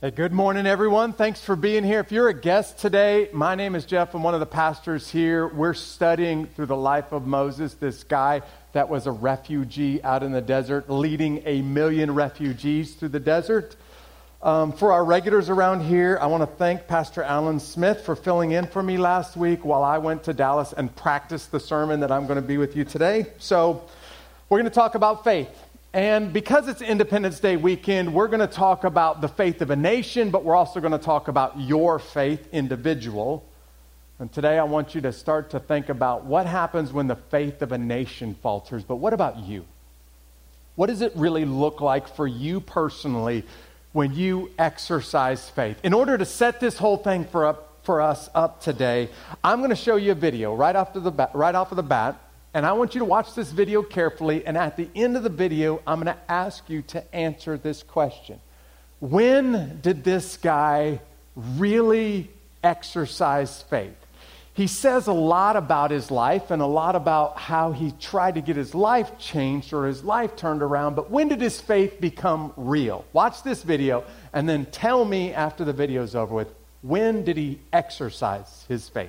Hey, good morning, everyone. Thanks for being here. If you're a guest today, my name is Jeff. I'm one of the pastors here. We're studying through the life of Moses, this guy that was a refugee out in the desert, leading 1 million refugees through the desert. For our regulars around here, I want to thank Pastor Alan Smith for filling in for me last week while I went to Dallas and practiced the sermon that I'm going to be with you today. So we're going to talk about faith. And because it's Independence Day weekend, we're going to talk about the faith of a nation, but we're also going to talk about your faith individual. And today I want you to start to think about what happens when the faith of a nation falters. But what about you? What does it really look like for you personally when you exercise faith? In order to set this whole thing for us up today, I'm going to show you a video right off of the bat. And I want you to watch this video carefully, and at the end of the video, I'm going to ask you to answer this question. When did this guy really exercise faith? He says a lot about his life and a lot about how he tried to get his life changed or his life turned around, but when did his faith become real? Watch this video, and then tell me after the video's over with, when did he exercise his faith?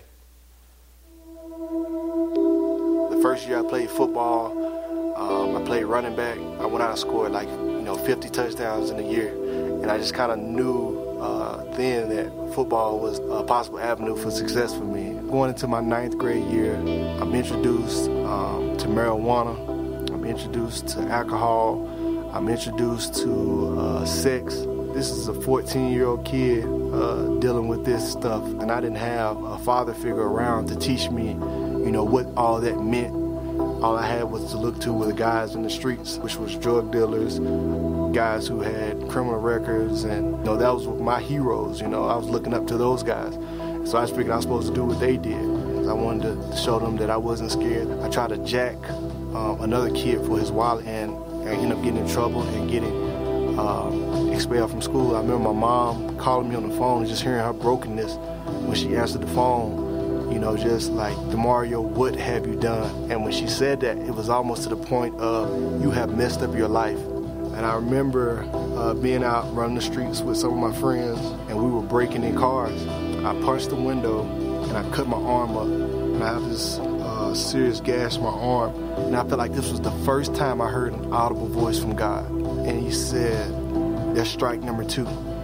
First year I played football, I played running back. I went out and scored 50 touchdowns in a year. And I just kind of knew then that football was a possible avenue for success for me. Going into my 9th grade year, I'm introduced to marijuana. I'm introduced to alcohol. I'm introduced to sex. This is a 14-year-old kid dealing with this stuff. And I didn't have a father figure around to teach me what all that meant. All I had was to look to were the guys in the streets, which was drug dealers, guys who had criminal records, and that was my heroes. I was looking up to those guys. So I figured I was supposed to do what they did. I wanted to show them that I wasn't scared. I tried to jack another kid for his wallet, and I ended up getting in trouble and getting expelled from school. I remember my mom calling me on the phone and just hearing her brokenness when she answered the phone. Just like, DeMario, what have you done? And when she said that, it was almost to the point of, you have messed up your life. And I remember being out running the streets with some of my friends, and we were breaking in cars. I punched the window, and I cut my arm up. And I have this serious gash in my arm. And I felt like this was the first time I heard an audible voice from God. And he said, that's strike number 2.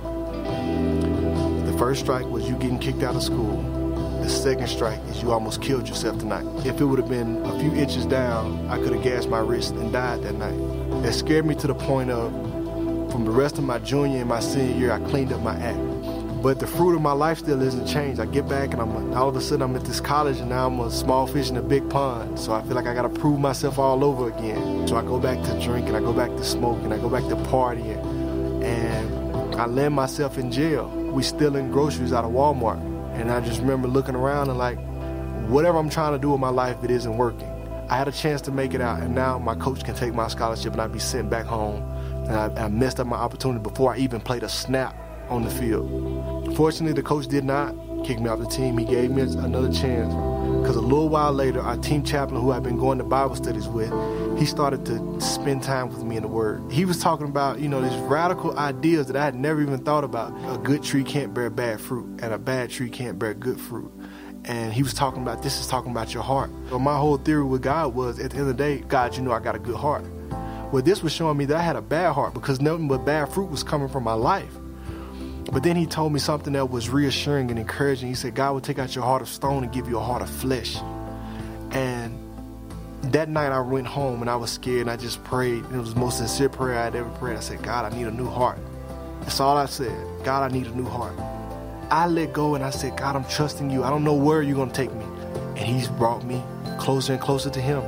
The first strike was you getting kicked out of school. The second strike is you almost killed yourself tonight. If it would have been a few inches down, I could have gashed my wrist and died that night. It scared me to the point of, from the rest of my junior and my senior year, I cleaned up my act. But the fruit of my life still isn't changed. I get back and all of a sudden I'm at this college, and now I'm a small fish in a big pond. So I feel like I got to prove myself all over again. So I go back to drinking, I go back to smoking, I go back to partying, and I land myself in jail. We stealing groceries out of Walmart. And I just remember looking around and like, whatever I'm trying to do with my life, it isn't working. I had a chance to make it out, and now my coach can take my scholarship and I'd be sent back home. And I messed up my opportunity before I even played a snap on the field. Fortunately, the coach did not kick me off the team. He gave me another chance. Because a little while later, our team chaplain, who I've been going to Bible studies with, he started to spend time with me in the Word. He was talking about, these radical ideas that I had never even thought about. A good tree can't bear bad fruit, and a bad tree can't bear good fruit. And he was talking about, this is talking about your heart. So my whole theory with God was, at the end of the day, God, I got a good heart. Well, this was showing me that I had a bad heart because nothing but bad fruit was coming from my life. But then he told me something that was reassuring and encouraging. He said, God will take out your heart of stone and give you a heart of flesh. And that night I went home and I was scared and I just prayed. And it was the most sincere prayer I'd ever prayed. I said, God, I need a new heart. That's all I said. God, I need a new heart. I let go and I said, God, I'm trusting you. I don't know where you're going to take me. And he's brought me closer and closer to him.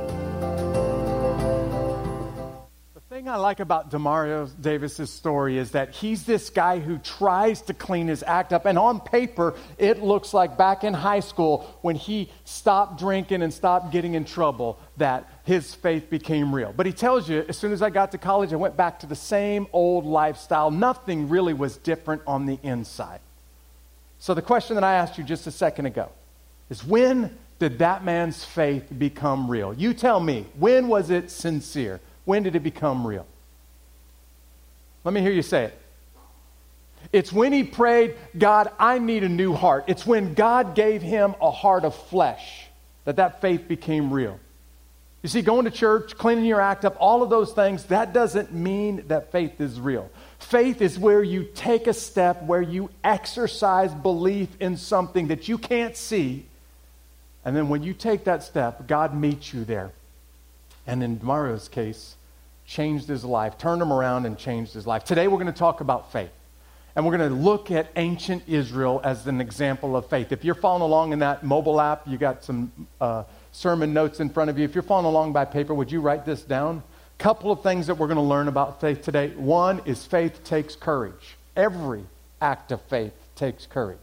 The thing I like about DeMario Davis's story is that he's this guy who tries to clean his act up. And on paper, it looks like back in high school when he stopped drinking and stopped getting in trouble that his faith became real. But he tells you, as soon as I got to college, I went back to the same old lifestyle. Nothing really was different on the inside. So the question that I asked you just a second ago is, when did that man's faith become real? You tell me, when was it sincere? When did it become real? Let me hear you say it. It's when he prayed, God, I need a new heart. It's when God gave him a heart of flesh that faith became real. You see, going to church, cleaning your act up, all of those things, that doesn't mean that faith is real. Faith is where you take a step, where you exercise belief in something that you can't see. And then when you take that step, God meets you there. And in Mario's case, changed his life, turned him around and changed his life. Today we're going to talk about faith. And we're going to look at ancient Israel as an example of faith. If you're following along in that mobile app, you got some sermon notes in front of you. If you're following along by paper, would you write this down? Couple of things that we're going to learn about faith today. One is faith takes courage. Every act of faith takes courage.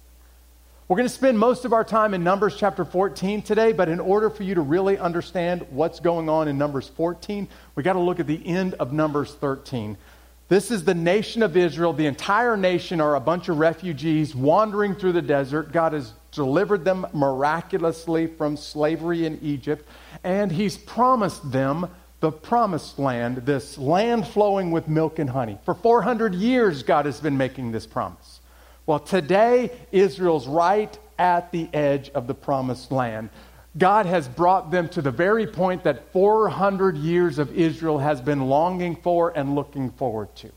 We're going to spend most of our time in Numbers chapter 14 today, but in order for you to really understand what's going on in Numbers 14, we got to look at the end of Numbers 13. This is the nation of Israel. The entire nation are a bunch of refugees wandering through the desert. God has delivered them miraculously from slavery in Egypt, and he's promised them the promised land, this land flowing with milk and honey. For 400 years, God has been making this promise. Well, today, Israel's right at the edge of the promised land. God has brought them to the very point that 400 years of Israel has been longing for and looking forward to.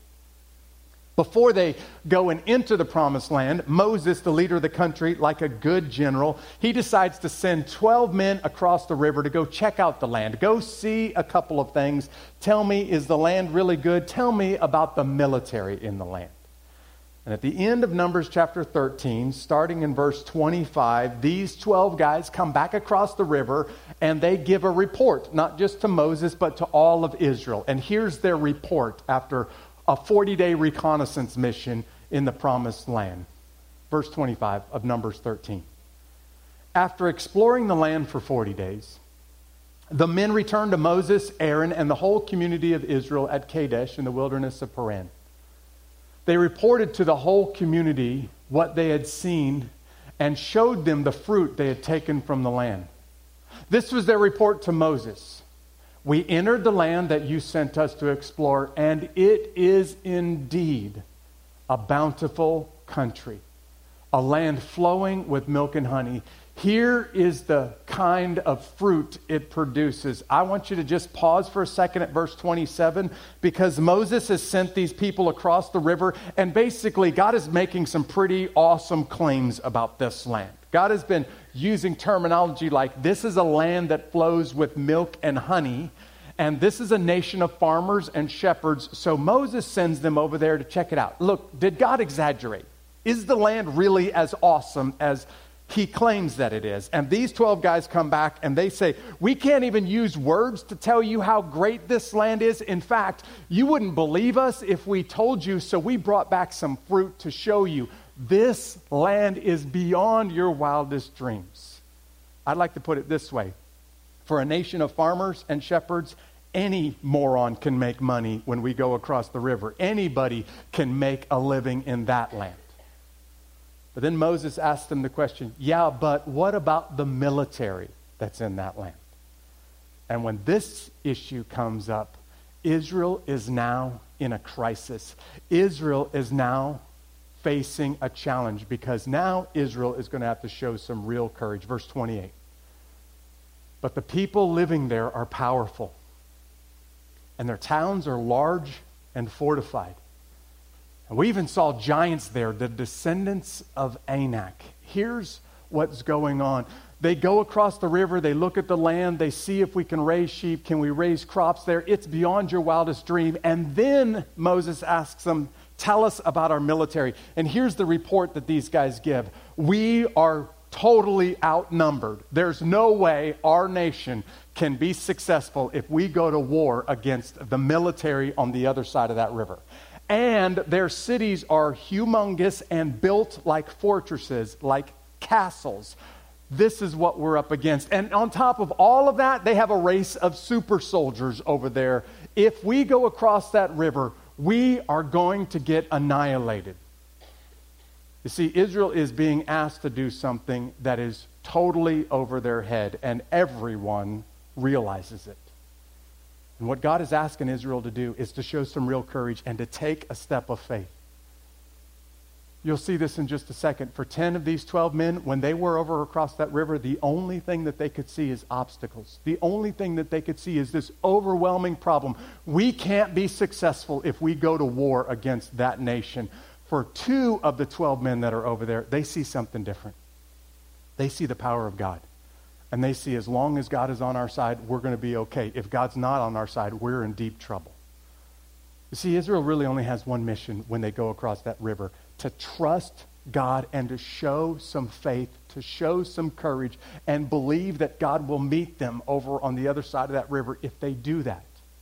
Before they go and enter the promised land, Moses, the leader of the country, like a good general, he decides to send 12 men across the river to go check out the land. Go see a couple of things. Tell me, is the land really good? Tell me about the military in the land. And at the end of Numbers chapter 13, starting in verse 25, these 12 guys come back across the river and they give a report, not just to Moses, but to all of Israel. And here's their report after a 40-day reconnaissance mission in the promised land. Verse 25 of Numbers 13. After exploring the land for 40 days, the men returned to Moses, Aaron, and the whole community of Israel at Kadesh in the wilderness of Paran. They reported to the whole community what they had seen and showed them the fruit they had taken from the land. This was their report to Moses. We entered the land that you sent us to explore, and it is indeed a bountiful country, a land flowing with milk and honey. Here is the kind of fruit it produces. I want you to just pause for a second at verse 27, because Moses has sent these people across the river, and basically God is making some pretty awesome claims about this land. God has been using terminology like, this is a land that flows with milk and honey, and this is a nation of farmers and shepherds. So Moses sends them over there to check it out. Look, did God exaggerate? Is the land really as awesome as he claims that it is? And these 12 guys come back and they say, we can't even use words to tell you how great this land is. In fact, you wouldn't believe us if we told you, so we brought back some fruit to show you. This land is beyond your wildest dreams. I'd like to put it this way. For a nation of farmers and shepherds, any moron can make money when we go across the river. Anybody can make a living in that land. But then Moses asked them the question, yeah, but what about the military that's in that land? And when this issue comes up, Israel is now in a crisis. Israel is now facing a challenge, because now Israel is going to have to show some real courage. Verse 28. But the people living there are powerful, and their towns are large and fortified. And we even saw giants there, the descendants of Anak. Here's what's going on. They go across the river, they look at the land, they see if we can raise sheep, can we raise crops there? It's beyond your wildest dream. And then Moses asks them, tell us about our military. And here's the report that these guys give. We are totally outnumbered. There's no way our nation can be successful if we go to war against the military on the other side of that river. And their cities are humongous and built like fortresses, like castles. This is what we're up against. And on top of all of that, they have a race of super soldiers over there. If we go across that river, we are going to get annihilated. You see, Israel is being asked to do something that is totally over their head, and everyone realizes it. And what God is asking Israel to do is to show some real courage and to take a step of faith. You'll see this in just a second. For 10 of these 12 men, when they were over across that river, the only thing that they could see is obstacles. The only thing that they could see is this overwhelming problem. We can't be successful if we go to war against that nation. For 2 of the 12 men that are over there, they see something different. They see the power of God. And they see as long as God is on our side, we're going to be okay. If God's not on our side, we're in deep trouble. You see, Israel really only has one mission when they go across that river: to trust God and to show some faith, to show some courage, and believe that God will meet them over on the other side of that river if they do that.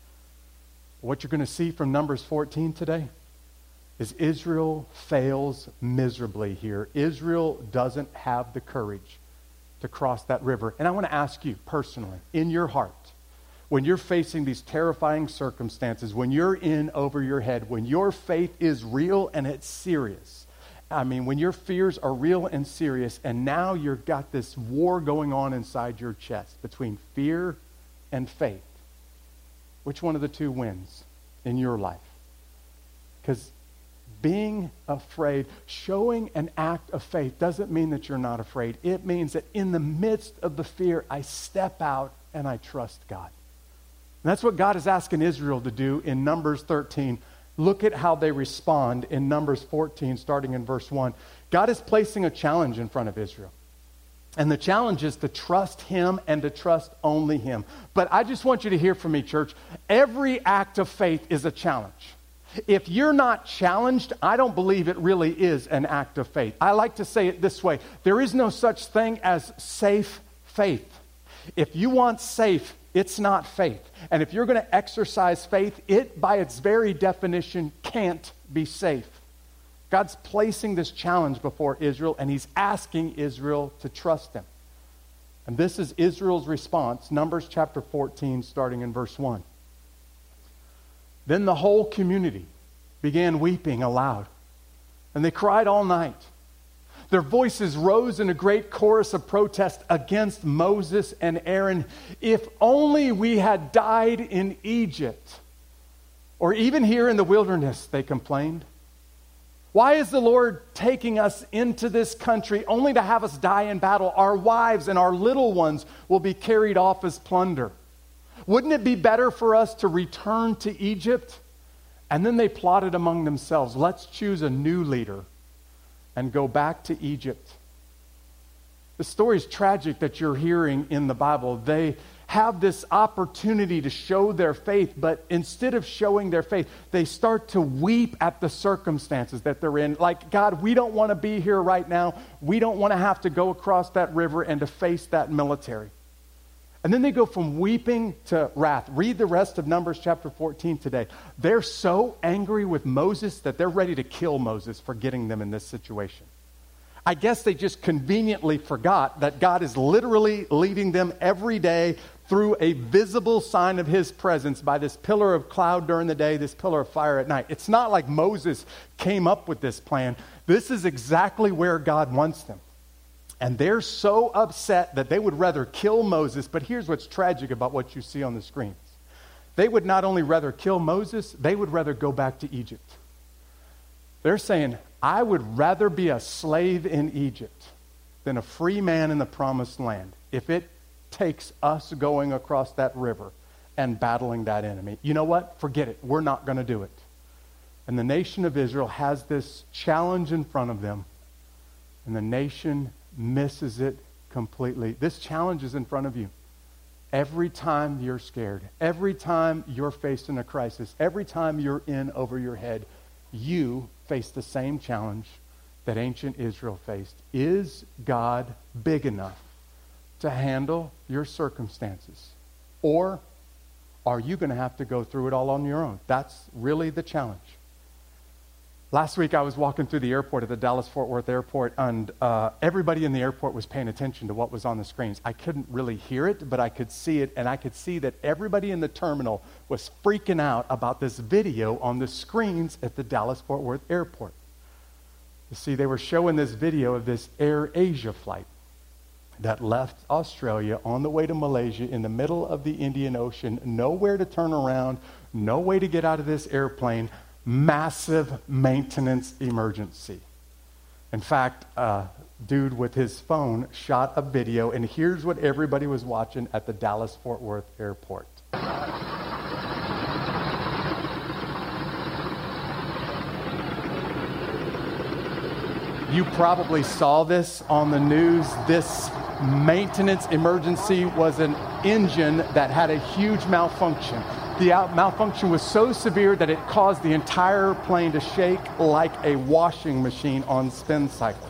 What you're going to see from Numbers 14 today is Israel fails miserably here. Israel doesn't have the courage to cross that river. And I want to ask you personally, in your heart, when you're facing these terrifying circumstances, when you're in over your head, when your faith is real and it's serious, when your fears are real and serious, and now you've got this war going on inside your chest between fear and faith, which one of the two wins in your life? Because being afraid, showing an act of faith, doesn't mean that you're not afraid. It means that in the midst of the fear, I step out and I trust God. And that's what God is asking Israel to do in Numbers 13. Look at how they respond in Numbers 14, starting in verse 1. God is placing a challenge in front of Israel. And the challenge is to trust Him and to trust only Him. But I just want you to hear from me, church. Every act of faith is a challenge. If you're not challenged, I don't believe it really is an act of faith. I like to say it this way: there is no such thing as safe faith. If you want safe, it's not faith. And if you're going to exercise faith, it by its very definition can't be safe. God's placing this challenge before Israel, and He's asking Israel to trust Him. And this is Israel's response, Numbers chapter 14, starting in verse 1. Then the whole community began weeping aloud, and they cried all night. Their voices rose in a great chorus of protest against Moses and Aaron. If only we had died in Egypt, or even here in the wilderness, they complained. Why is the Lord taking us into this country only to have us die in battle? Our wives and our little ones will be carried off as plunder. Wouldn't it be better for us to return to Egypt? And then they plotted among themselves, let's choose a new leader and go back to Egypt. The story is tragic that you're hearing in the Bible. They have this opportunity to show their faith, but instead of showing their faith, they start to weep at the circumstances that they're in. Like, God, we don't want to be here right now. We don't want to have to go across that river and to face that military. And then they go from weeping to wrath. Read the rest of Numbers chapter 14 today. They're so angry with Moses that they're ready to kill Moses for getting them in this situation. I guess they just conveniently forgot that God is literally leading them every day through a visible sign of His presence by this pillar of cloud during the day, this pillar of fire at night. It's not like Moses came up with this plan. This is exactly where God wants them. And they're so upset that they would rather kill Moses. But here's what's tragic about what you see on the screens. They would not only rather kill Moses, they would rather go back to Egypt. They're saying, I would rather be a slave in Egypt than a free man in the promised land if it takes us going across that river and battling that enemy. You know what? Forget it. We're not going to do it. And the nation of Israel has this challenge in front of them, and the nation misses it completely. This challenge is in front of you. Every time you're scared, every time you're facing a crisis, every time you're in over your head, you face the same challenge that ancient Israel faced. Is God big enough to handle your circumstances? Or are you going to have to go through it all on your own? That's really the challenge. Last week I was walking through the airport at the Dallas-Fort Worth airport, and everybody in the airport was paying attention to what was on the screens. I couldn't really hear it, but I could see it, and I could see that everybody in the terminal was freaking out about this video on the screens at the Dallas-Fort Worth airport. You see, they were showing this video of this Air Asia flight that left Australia on the way to Malaysia in the middle of the Indian Ocean, nowhere to turn around, no way to get out of this airplane. Massive maintenance emergency. In fact, a dude with his phone shot a video, and here's what everybody was watching at the Dallas-Fort Worth airport. You probably saw this on the news. This maintenance emergency was an engine that had a huge malfunction. The malfunction was so severe that it caused the entire plane to shake like a washing machine on spin cycle.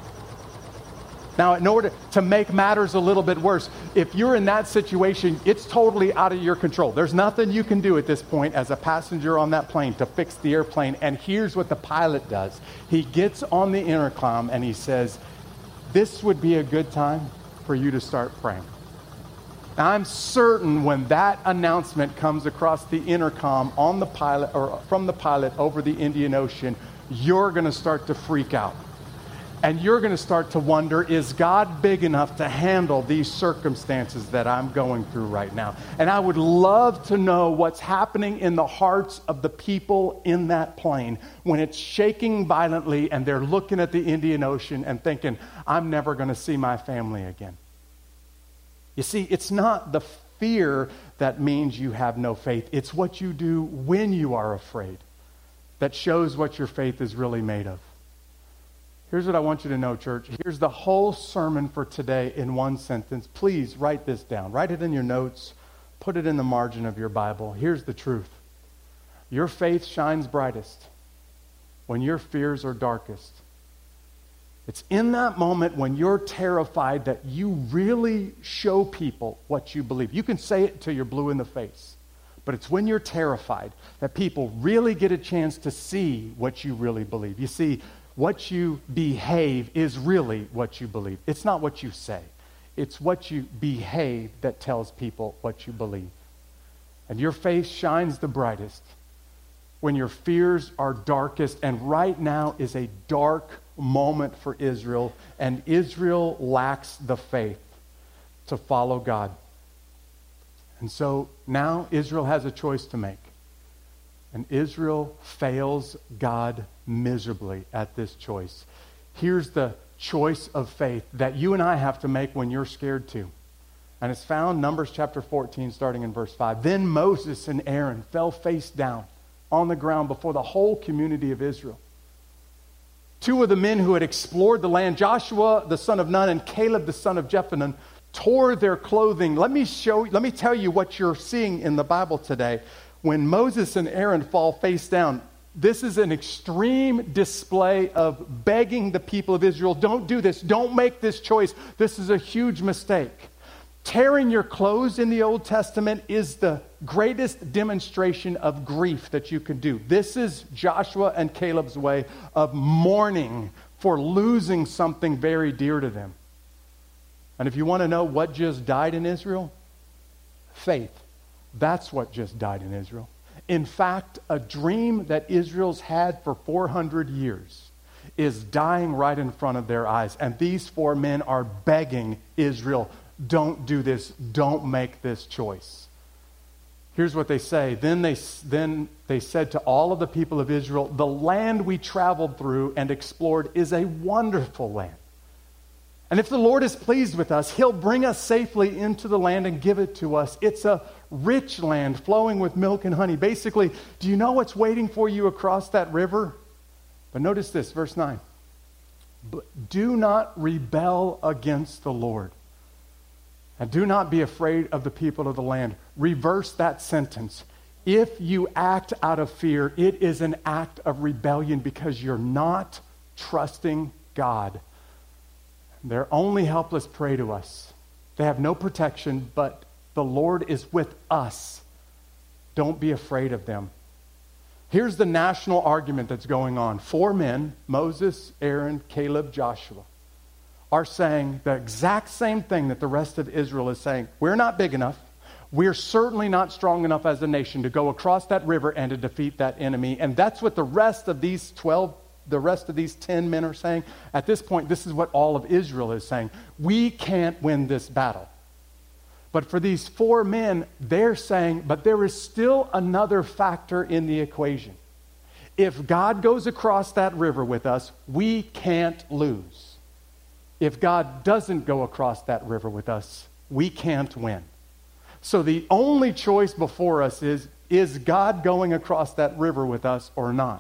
Now, in order to make matters a little bit worse, if you're in that situation, it's totally out of your control. There's nothing you can do at this point as a passenger on that plane to fix the airplane. And here's what the pilot does. He gets on the intercom and he says, "This would be a good time for you to start praying." Now, I'm certain when that announcement comes across the intercom on the pilot or from the pilot over the Indian Ocean, you're going to start to freak out. And you're going to start to wonder, is God big enough to handle these circumstances that I'm going through right now? And I would love to know what's happening in the hearts of the people in that plane when it's shaking violently and they're looking at the Indian Ocean and thinking, I'm never going to see my family again. You see, it's not the fear that means you have no faith. It's what you do when you are afraid that shows what your faith is really made of. Here's what I want you to know, church. Here's the whole sermon for today in one sentence. Please write this down. Write it in your notes. Put it in the margin of your Bible. Here's the truth. Your faith shines brightest when your fears are darkest. It's in that moment when you're terrified that you really show people what you believe. You can say it till you're blue in the face, but it's when you're terrified that people really get a chance to see what you really believe. You see, what you behave is really what you believe. It's not what you say. It's what you behave that tells people what you believe. And your faith shines the brightest when your fears are darkest. And right now is a dark moment for Israel. And Israel lacks the faith to follow God. And so now Israel has a choice to make. And Israel fails God miserably at this choice. Here's the choice of faith that you and I have to make when you're scared too. And it's found Numbers chapter 14, starting in verse 5. Then Moses and Aaron fell face down on the ground before the whole community of Israel. Two of the men who had explored the land, Joshua the son of Nun and Caleb the son of Jephunneh, tore their clothing. Let me tell you what you're seeing in the Bible today. When Moses and Aaron fall face down, this is an extreme display of begging the people of Israel, don't do this, don't make this choice. This is a huge mistake. Tearing your clothes in the Old Testament is the greatest demonstration of grief that you can do. This is Joshua and Caleb's way of mourning for losing something very dear to them. And if you want to know what just died in Israel, faith. That's what just died in Israel. In fact, a dream that Israel's had for 400 years is dying right in front of their eyes. And these four men are begging Israel, don't do this, don't make this choice. Here's what they say. Then they said to all of the people of Israel, the land we traveled through and explored is a wonderful land. And if the Lord is pleased with us, He'll bring us safely into the land and give it to us. It's a rich land flowing with milk and honey. Basically, do you know what's waiting for you across that river? But notice this, verse 9. But do not rebel against the Lord. And do not be afraid of the people of the land. Reverse that sentence. If you act out of fear, it is an act of rebellion because you're not trusting God. Their only helpless prey to us. They have no protection, but the Lord is with us. Don't be afraid of them. Here's the national argument that's going on. Four men, Moses, Aaron, Caleb, Joshua, are saying the exact same thing that the rest of Israel is saying. We're not big enough. We're certainly not strong enough as a nation to go across that river and to defeat that enemy. And that's what the rest of these 10 men are saying. At this point, this is what all of Israel is saying. We can't win this battle. But for these four men, they're saying, but there is still another factor in the equation. If God goes across that river with us, we can't lose. If God doesn't go across that river with us, we can't win. So the only choice before us is God going across that river with us or not?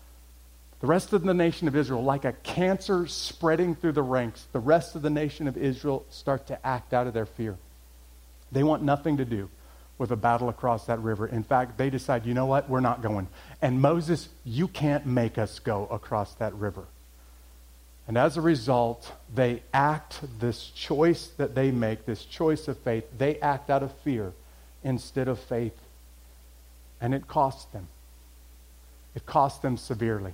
The rest of the nation of Israel, like a cancer spreading through the ranks, the rest of the nation of Israel start to act out of their fear. They want nothing to do with a battle across that river. In fact, they decide, you know what, we're not going. And Moses, you can't make us go across that river. And as a result, they act this choice that they make, this choice of faith, they act out of fear instead of faith. And it costs them. It costs them severely.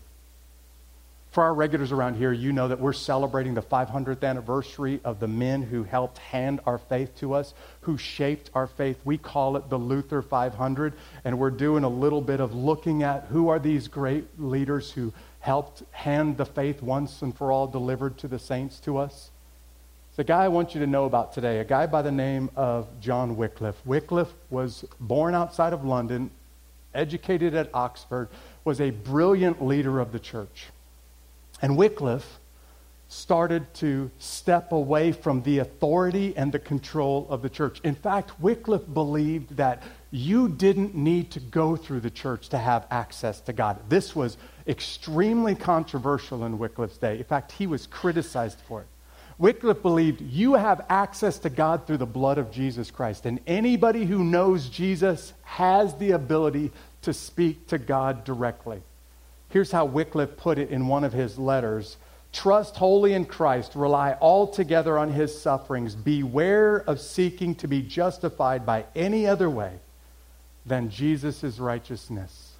For our regulars around here, you know that we're celebrating the 500th anniversary of the men who helped hand our faith to us, who shaped our faith. We call it the Luther 500, and we're doing a little bit of looking at who are these great leaders who helped hand the faith once and for all delivered to the saints to us. The guy I want you to know about today, a guy by the name of John Wycliffe. Wycliffe was born outside of London, educated at Oxford, was a brilliant leader of the church. And Wycliffe started to step away from the authority and the control of the church. In fact, Wycliffe believed that you didn't need to go through the church to have access to God. This was extremely controversial in Wycliffe's day. In fact, he was criticized for it. Wycliffe believed you have access to God through the blood of Jesus Christ. And anybody who knows Jesus has the ability to speak to God directly. Here's how Wycliffe put it in one of his letters. Trust wholly in Christ. Rely altogether on his sufferings. Beware of seeking to be justified by any other way than Jesus' righteousness.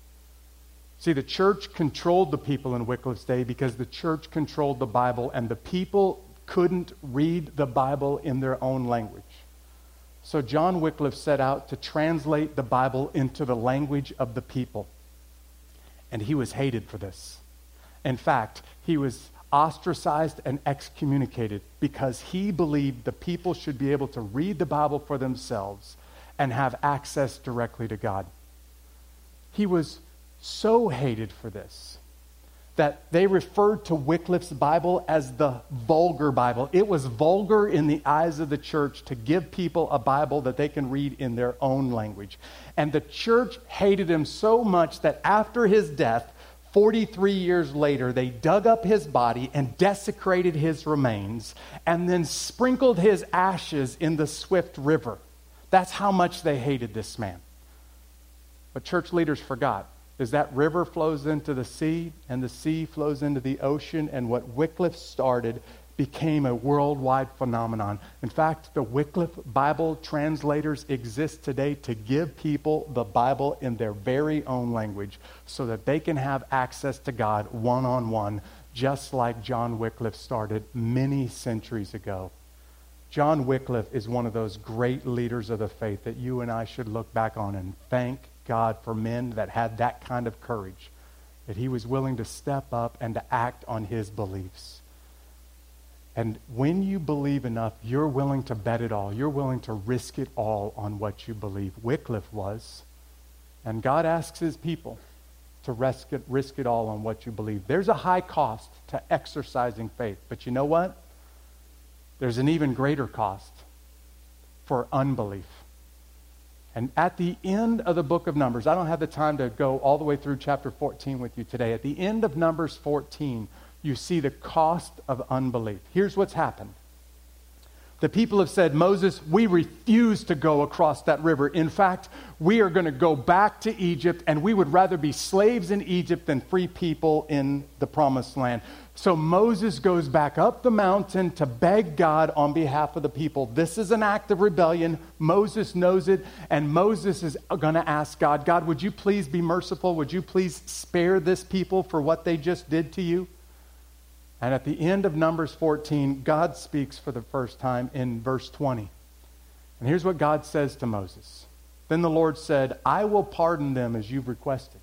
See, the church controlled the people in Wycliffe's day because the church controlled the Bible, and the people couldn't read the Bible in their own language. So John Wycliffe set out to translate the Bible into the language of the people. And he was hated for this. In fact, he was ostracized and excommunicated because he believed the people should be able to read the Bible for themselves and have access directly to God. He was so hated for this that they referred to Wycliffe's Bible as the vulgar Bible. It was vulgar in the eyes of the church to give people a Bible that they can read in their own language. And the church hated him so much that after his death, 43 years later, they dug up his body and desecrated his remains and then sprinkled his ashes in the swift river. That's how much they hated this man. But church leaders forgot. Is that river flows into the sea, and the sea flows into the ocean, and what Wycliffe started became a worldwide phenomenon. In fact, the Wycliffe Bible translators exist today to give people the Bible in their very own language so that they can have access to God one-on-one, just like John Wycliffe started many centuries ago. John Wycliffe is one of those great leaders of the faith that you and I should look back on and thank God for men that had that kind of courage, that he was willing to step up and to act on his beliefs. And when you believe enough, you're willing to bet it all. You're willing to risk it all on what you believe. Wycliffe was. And God asks his people to risk it all on what you believe. There's a high cost to exercising faith. But you know what? There's an even greater cost for unbelief. And at the end of the book of Numbers, I don't have the time to go all the way through chapter 14 with you today. At the end of Numbers 14, you see the cost of unbelief. Here's what's happened. The people have said, Moses, we refuse to go across that river. In fact, we are going to go back to Egypt, and we would rather be slaves in Egypt than free people in the promised land. So Moses goes back up the mountain to beg God on behalf of the people. This is an act of rebellion. Moses knows it, and Moses is going to ask God, God, would you please be merciful? Would you please spare this people for what they just did to you? And at the end of Numbers 14, God speaks for the first time in verse 20. And here's what God says to Moses. Then the Lord said, I will pardon them as you've requested.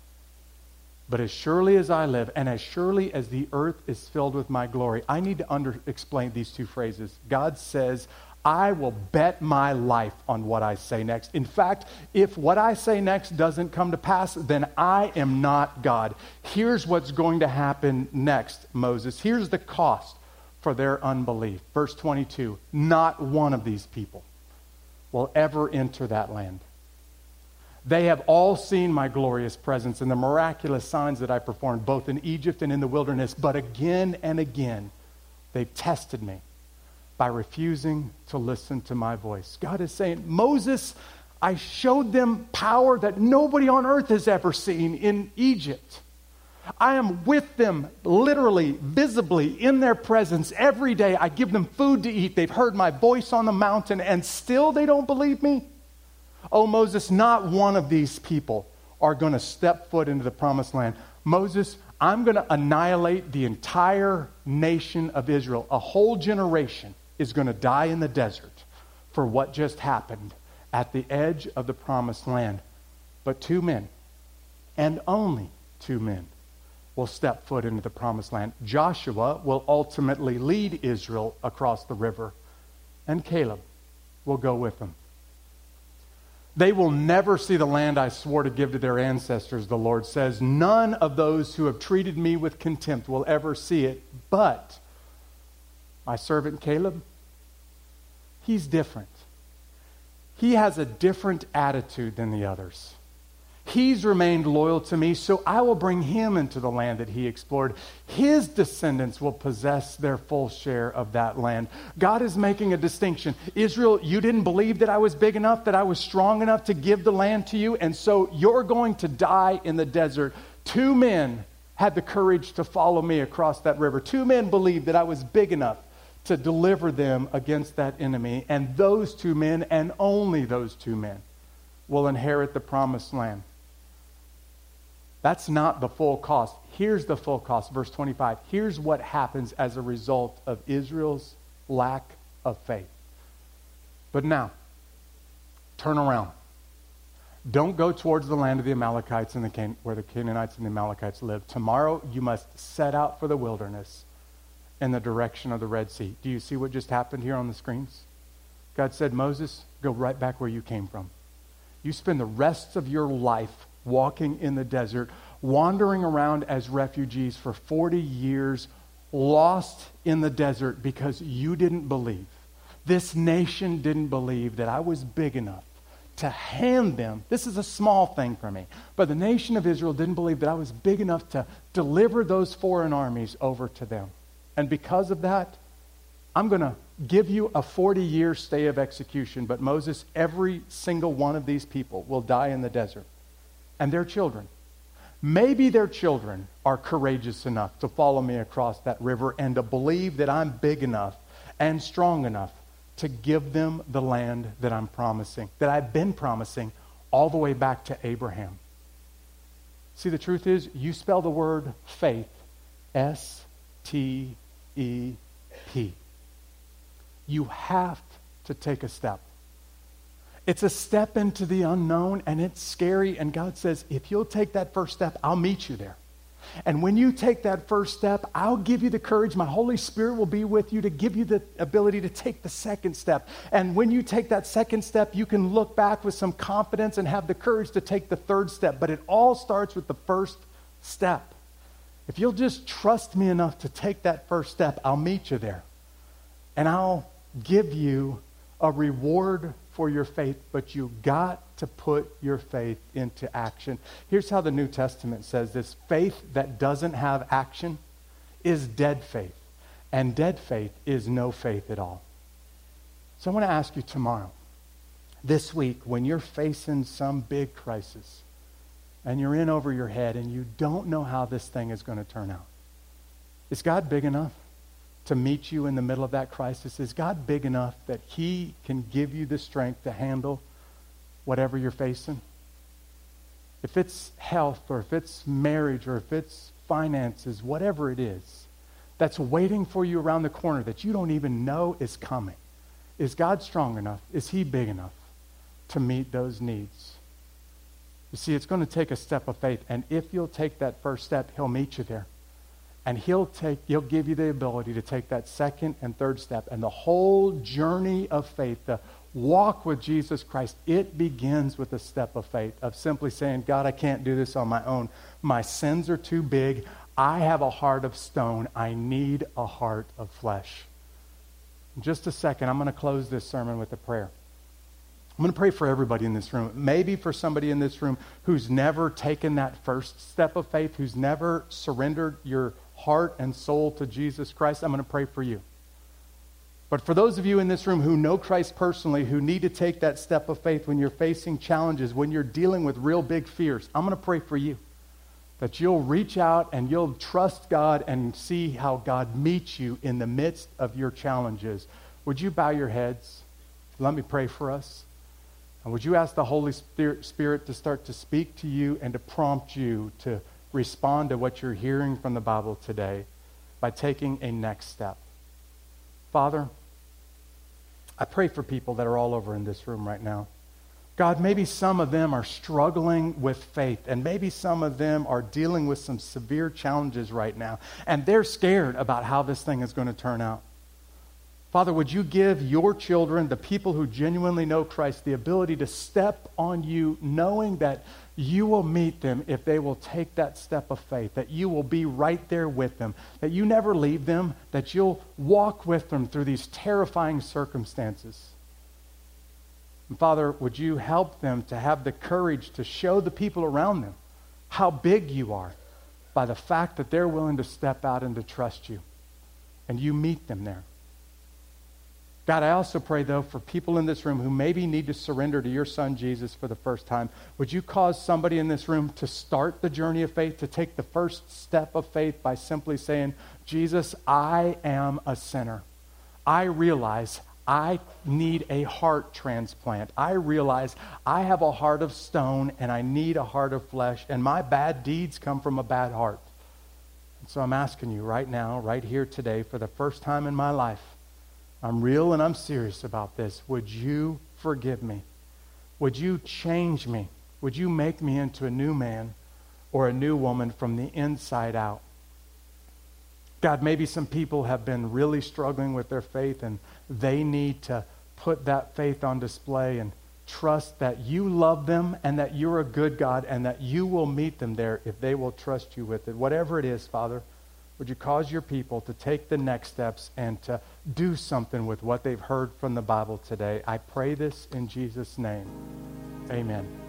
But as surely as I live, and as surely as the earth is filled with my glory. I need to explain these two phrases. God says, I will bet my life on what I say next. In fact, if what I say next doesn't come to pass, then I am not God. Here's what's going to happen next, Moses. Here's the cost for their unbelief. Verse 22, not one of these people will ever enter that land. They have all seen my glorious presence and the miraculous signs that I performed both in Egypt and in the wilderness. But again and again, they've tested me by refusing to listen to my voice. God is saying, Moses, I showed them power that nobody on earth has ever seen in Egypt. I am with them literally, visibly, in their presence every day. I give them food to eat. They've heard my voice on the mountain, and still they don't believe me? Oh, Moses, not one of these people are going to step foot into the promised land. Moses, I'm going to annihilate the entire nation of Israel. A whole generation is going to die in the desert for what just happened at the edge of the promised land. But 2 men, and only 2 men, will step foot into the promised land. Joshua will ultimately lead Israel across the river, and Caleb will go with them. They will never see the land I swore to give to their ancestors, the Lord says. None of those who have treated me with contempt will ever see it. But my servant Caleb, he's different. He has a different attitude than the others. He's remained loyal to me, so I will bring him into the land that he explored. His descendants will possess their full share of that land. God is making a distinction. Israel, you didn't believe that I was big enough, that I was strong enough to give the land to you, and so you're going to die in the desert. 2 men had the courage to follow me across that river. 2 men believed that I was big enough to deliver them against that enemy, and those 2 men, and only those 2 men, will inherit the promised land. That's not the full cost. Here's the full cost. Verse 25. Here's what happens as a result of Israel's lack of faith. But now, turn around. Don't go towards the land of the Amalekites and where the Canaanites and the Amalekites live. Tomorrow you must set out for the wilderness in the direction of the Red Sea. Do you see what just happened here on the screens? God said, Moses, go right back where you came from. You spend the rest of your life walking in the desert, wandering around as refugees for 40 years, lost in the desert because you didn't believe. This nation didn't believe that I was big enough to hand them. This is a small thing for me, but the nation of Israel didn't believe that I was big enough to deliver those foreign armies over to them. And because of that, I'm going to give you a 40-year stay of execution. But Moses, every single one of these people will die in the desert. And their children. Maybe their children are courageous enough to follow me across that river and to believe that I'm big enough and strong enough to give them the land that I'm promising, that I've been promising all the way back to Abraham. See, the truth is, you spell the word faith, S-T-E-P. You have to take a step. It's a step into the unknown, and it's scary. And God says, if you'll take that first step, I'll meet you there. And when you take that first step, I'll give you the courage. My Holy Spirit will be with you to give you the ability to take the second step. And when you take that second step, you can look back with some confidence and have the courage to take the third step. But it all starts with the first step. If you'll just trust me enough to take that first step, I'll meet you there. And I'll give you a reward for your faith, but you got to put your faith into action. Here's how the New Testament says this: faith that doesn't have action is dead faith, and dead faith is no faith at all. So I want to ask you tomorrow, this week, when you're facing some big crisis and you're in over your head and you don't know how this thing is going to turn out, is God big enough to meet you in the middle of that crisis? Is God big enough that he can give you the strength to handle whatever you're facing? If it's health, or if it's marriage, or if it's finances, whatever it is that's waiting for you around the corner that you don't even know is coming, is God strong enough? Is he big enough to meet those needs? You see, it's going to take a step of faith, and if you'll take that first step, he'll meet you there. And he'll give you the ability to take that second and third step. And the whole journey of faith, the walk with Jesus Christ, it begins with a step of faith, of simply saying, God, I can't do this on my own. My sins are too big. I have a heart of stone. I need a heart of flesh. In just a second, I'm going to close this sermon with a prayer. I'm going to pray for everybody in this room. Maybe for somebody in this room who's never taken that first step of faith, who's never surrendered your heart and soul to Jesus Christ, I'm going to pray for you. But for those of you in this room who know Christ personally, who need to take that step of faith when you're facing challenges, when you're dealing with real big fears, I'm going to pray for you. That you'll reach out and you'll trust God and see how God meets you in the midst of your challenges. Would you bow your heads? Let me pray for us. And would you ask the Holy Spirit to start to speak to you and to prompt you to respond to what you're hearing from the Bible today by taking a next step? Father, I pray for people that are all over in this room right now. God, maybe some of them are struggling with faith, and maybe some of them are dealing with some severe challenges right now, and they're scared about how this thing is going to turn out. Father, would you give your children, the people who genuinely know Christ, the ability to step on you, knowing that you will meet them if they will take that step of faith, that you will be right there with them, that you never leave them, that you'll walk with them through these terrifying circumstances. And Father, would you help them to have the courage to show the people around them how big you are by the fact that they're willing to step out and to trust you, and you meet them there. God, I also pray, though, for people in this room who maybe need to surrender to your Son, Jesus, for the first time. Would you cause somebody in this room to start the journey of faith, to take the first step of faith by simply saying, Jesus, I am a sinner. I realize I need a heart transplant. I realize I have a heart of stone and I need a heart of flesh, and my bad deeds come from a bad heart. And so I'm asking you right now, right here today, for the first time in my life, I'm real and I'm serious about this. Would you forgive me? Would you change me? Would you make me into a new man or a new woman from the inside out? God, maybe some people have been really struggling with their faith, and they need to put that faith on display and trust that you love them and that you're a good God and that you will meet them there if they will trust you with it. Whatever it is, Father, would you cause your people to take the next steps and to do something with what they've heard from the Bible today? I pray this in Jesus' name. Amen.